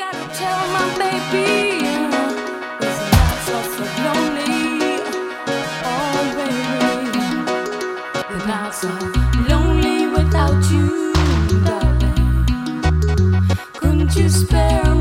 Tell my baby, it's not so lonely. Oh, baby, we're not so lonely without you, darling. Couldn't you spare me?